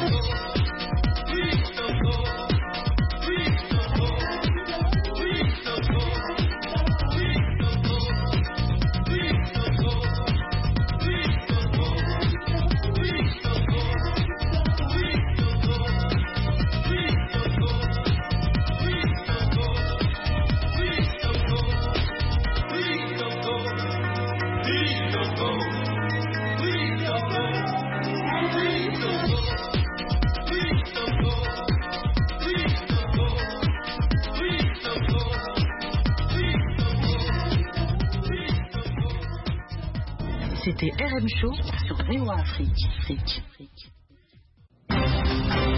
Please écoutez R M Show sur V O A Afrique. Afrique.